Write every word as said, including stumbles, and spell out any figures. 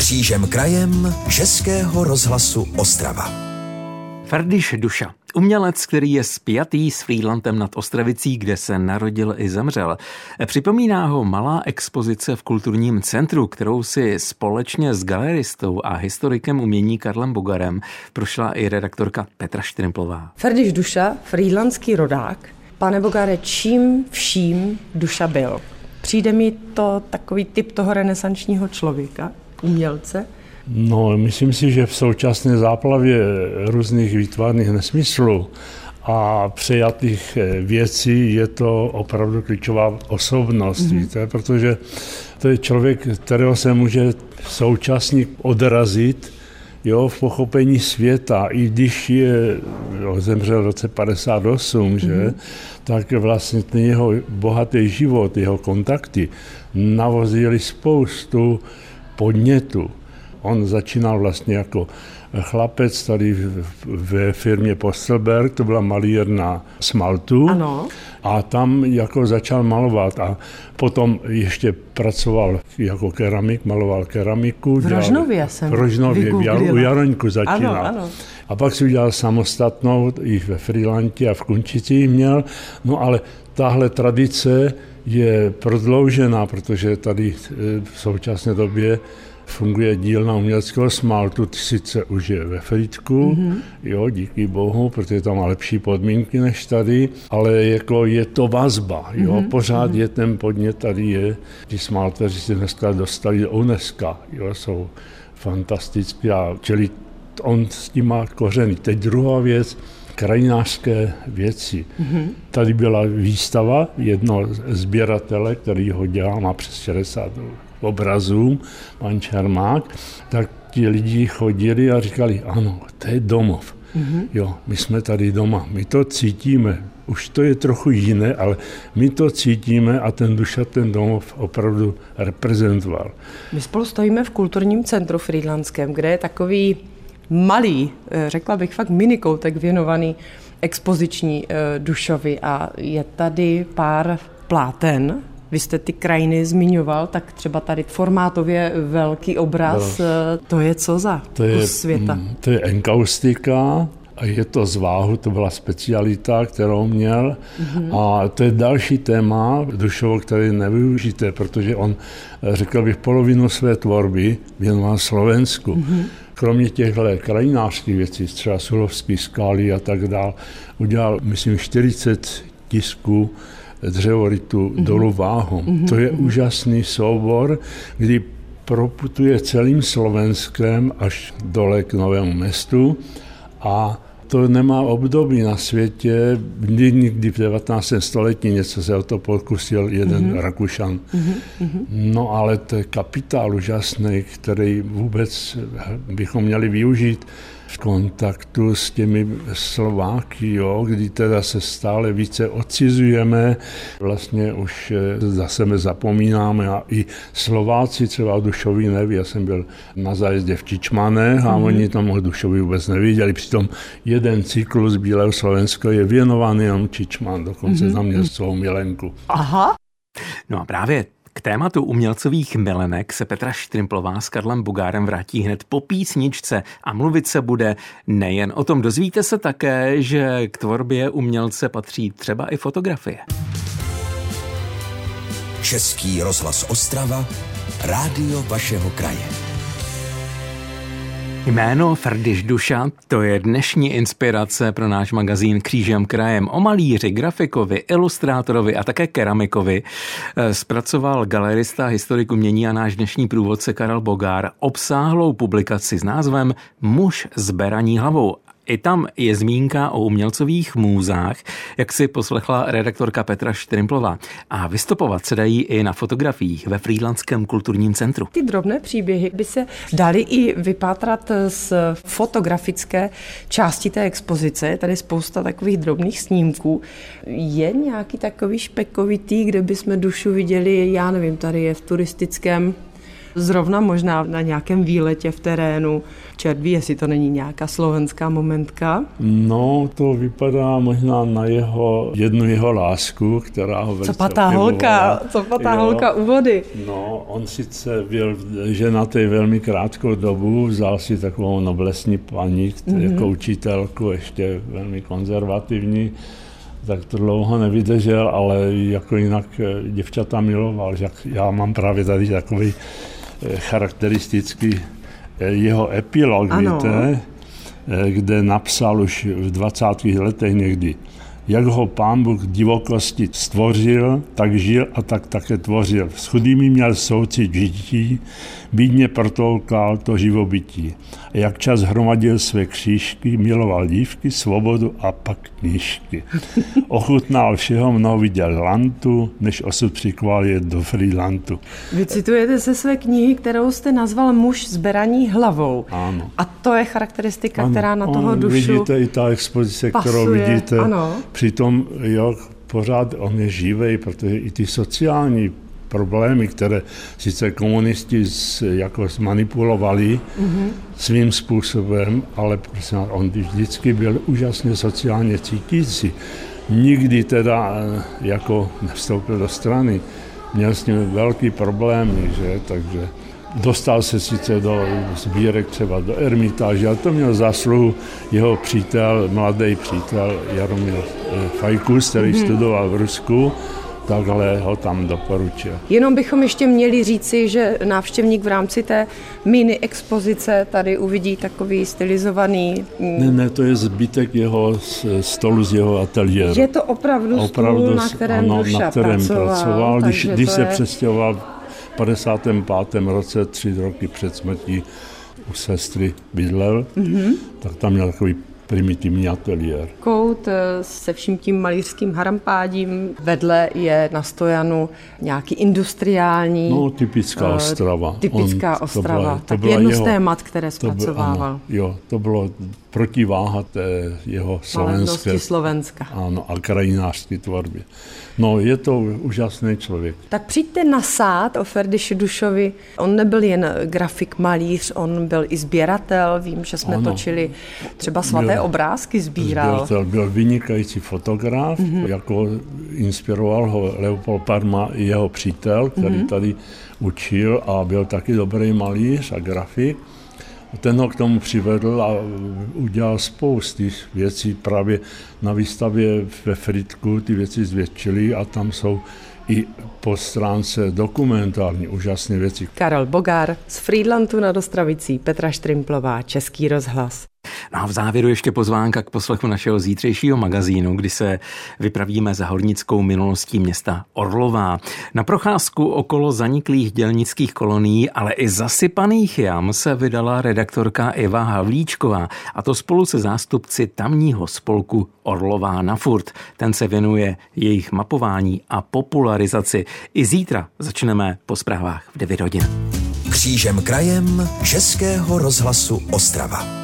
Křížem krajem Českého rozhlasu Ostrava. Ferdiš Duša, umělec, který je spjatý s Frýdlantem nad Ostravicí, kde se narodil i zemřel. Připomíná ho malá expozice v kulturním centru, kterou si společně s galeristou a historikem umění Karlem Bogarem prošla i redaktorka Petra Štrimplová. Ferdiš Duša, frýdlantský rodák. Pane Bogare, čím vším Duša byl? Přijde mi to takový typ toho renesančního člověka, umělce? No, myslím si, že v současné záplavě různých výtvarných nesmyslů a přejatých věcí je to opravdu klíčová osobnost, mm-hmm. víte, protože to je člověk, kterého se může současník odrazit, jo, v pochopení světa, i když je, jo, zemřel v roce padesát osm, že, mm-hmm. tak vlastně ten jeho bohatý život, jeho kontakty navozili spoustu podnětů. On začínal vlastně jako chlapec tady ve firmě Postelberg, to byla malírna smaltu. Ano. A tam jako začal malovat a potom ještě pracoval jako keramik, maloval keramiku. V Rožnově jsem V Rožnově, u Jaroňku začínal. Ano, ano. A pak si udělal samostatnou, i ve Frýdlantě a v Kunčici měl. No ale tahle tradice je prodloužená, protože tady v současné době funguje dílna uměleckého smaltu, sice už je ve Frýdku, mm-hmm. jo, díky bohu, protože tam má lepší podmínky než tady, ale jako je to vazba, jo, mm-hmm. pořád mm-hmm. je ten podnět, tady je, ti smalteři se dneska dostali do UNESCO, jo, jsou fantastický, a čili on s tím má kořeny. Teď druhá věc, krajinářské věci. Mm-hmm. Tady byla výstava jednoho sběratele, který ho dělá, má přes šedesát obrazů, pan Čermák, tak ti lidi chodili a říkali, ano, to je domov. Mm-hmm. Jo, my jsme tady doma, my to cítíme. Už to je trochu jiné, ale my to cítíme a ten Duša ten domov opravdu reprezentoval. My spolu stojíme v kulturním centru frýdlantském, kde je takový malý, řekla bych fakt minikoutek věnovaný expoziční Dušovi a je tady pár pláten. Vy jste ty krajiny zmiňoval, tak třeba tady formátově velký obraz, no. To je co za to je, kus světa? To je enkaustika a je to z váhu, to byla specialita, kterou měl. Mm-hmm. A to je další téma Dušovo, které nevyužité, protože on, řekl bych, polovinu své tvorby věnoval Slovensku. Mm-hmm. Kromě těchto krajinářských věcí, třeba Sulovský skály a tak dál, udělal, myslím, čtyřicet tisků dřevoritu mm-hmm. dolu Váhu. Mm-hmm. To je mm-hmm. úžasný soubor, kdy proputuje celým Slovenskem až dole k Novému Mestu a to nemá období na světě, nikdy v devatenáctém století něco se o to pokusil jeden mm-hmm. Rakušan. Mm-hmm. No ale to je kapitál úžasný, který vůbec bychom měli využít v kontaktu s těmi Slováky, jo, kdy teda se stále více odcizujeme, vlastně už za sebe zapomínáme a i Slováci třeba o Dušovi neví. Já jsem byl na zájezdě v Čičmanech a mm. oni tam o Dušovi vůbec nevěděli. Přitom jeden cyklus Bílého Slovenska je věnovaný jenom Čičman, dokonce mm. tam měl svou milenku. Aha. No a právě k tématu umělcových milenek se Petra Štrimplová s Karlem Bogárem vrátí hned po písničce a mluvit se bude nejen o tom. Dozvíte se také, že k tvorbě umělce patří třeba i fotografie. Český rozhlas Ostrava, rádio vašeho kraje. Jméno Ferdiš Duša, to je dnešní inspirace pro náš magazín Křížem krajem. O malíři, grafikovi, ilustrátorovi a také keramikovi zpracoval galerista, historik umění a náš dnešní průvodce Karel Bogár obsáhlou publikaci s názvem Muž s beraní hlavou. I tam je zmínka o umělcových můzách, jak si poslechla redaktorka Petra Štrimplová. A vystopovat se dají i na fotografiích ve Frýdlantském kulturním centru. Ty drobné příběhy by se daly i vypátrat z fotografické části té expozice. Je tady spousta takových drobných snímků. Je nějaký takový špekovitý, kde bychom Dušu viděli, já nevím, tady je v turistickém zrovna možná na nějakém výletě v terénu. Čert ví, jestli to není nějaká slovenská momentka. No, to vypadá možná na jeho, jednu jeho lásku, která ho velice Copatá holka, copatá holka u vody. No, on sice byl ženatý velmi krátkou dobu, vzal si takovou noblesní paní, mm-hmm. jako učitelku, ještě velmi konzervativní, tak to dlouho nevydržel, ale jako jinak děvčata miloval. Já mám právě tady takový charakteristický jeho epilog, ano. Víte, kde napsal už v dvacátých letech někdy, jak ho Pán Bůh divokosti stvořil, tak žil a tak také tvořil. S chudými měl soucit žití, bídně protoukal to živobytí. A jak čas hromadil své křížky, miloval dívky, svobodu a pak knížky. Ochutnal všeho, mnoho viděl lantu, než osud přikval je do Frýdlantu. Vy citujete ze své knihy, kterou jste nazval Muž s beraní hlavou. Ano. A to je charakteristika, ano, která na toho on, dušu vidíte i ta expozice, pasuje, kterou vidíte. Ano. Přitom, jo, pořád on je živej, protože i ty sociální problémy, které sice komunisti z, jako zmanipulovali mm-hmm. svým způsobem, ale prosím, on vždycky byl úžasně sociálně cítící. Nikdy teda jako nevstoupil do strany. Měl s ním velký problémy, že, takže dostal se sice do sbírek třeba do Ermitáže, ale to měl zásluhu jeho přítel, mladý přítel Jaromír Fajkus, který mm-hmm. studoval v Rusku, takhle ho tam doporučil. Jenom bychom ještě měli říci, že návštěvník v rámci té mini expozice tady uvidí takový stylizovaný... Ne, ne, to je zbytek jeho stolu z jeho ateliéru. Je to opravdu, opravdu stůl, na kterém ano, Duša na kterém pracoval. pracoval. Když, když se je... přestěhoval v padesátém pátém roce, tři roky před smrtí u sestry bydlel, mm-hmm. tak tam měl takový primitivní ateliér. Kout se vším tím malířským harampádím, vedle je na stojanu nějaký industriální... No, typická Ostrava. Uh, typická On, Ostrava. To byla, tak to jedno jeho, z témat, které zpracovával. To byl, ano, jo, to bylo protiváha té jeho slovenské... Slovenska. Ano, a krajinářské tvorbě. No, je to úžasný člověk. Tak přijďte na sád o Ferdiši Dušovi. On nebyl jen grafik, malíř, on byl i sběratel. Vím, že jsme ano. točili třeba svaté byl, obrázky, sbíral. Sběratel, byl vynikající fotograf, mm-hmm. jako inspiroval ho Leopold Parma i jeho přítel, který mm-hmm. tady učil a byl taky dobrý malíř a grafik. Ten ho k tomu přivedl a udělal spousty věcí. Právě na výstavě ve Frýdku ty věci zvětšili a tam jsou i po stránce dokumentární úžasné věci. Karel Bogár z Frýdlantu nad Ostravicí, Petra Štrimplová, Český rozhlas. No a v závěru ještě pozvánka k poslechu našeho zítřejšího magazínu, kdy se vypravíme za hornickou minulostí města Orlová. Na procházku okolo zaniklých dělnických kolonií, ale i zasypaných jam se vydala redaktorka Eva Havlíčková, a to spolu se zástupci tamního spolku Orlová na furt. Ten se věnuje jejich mapování a popularizaci. I zítra začneme po zprávách v devět hodin. Křížem krajem Českého rozhlasu Ostrava.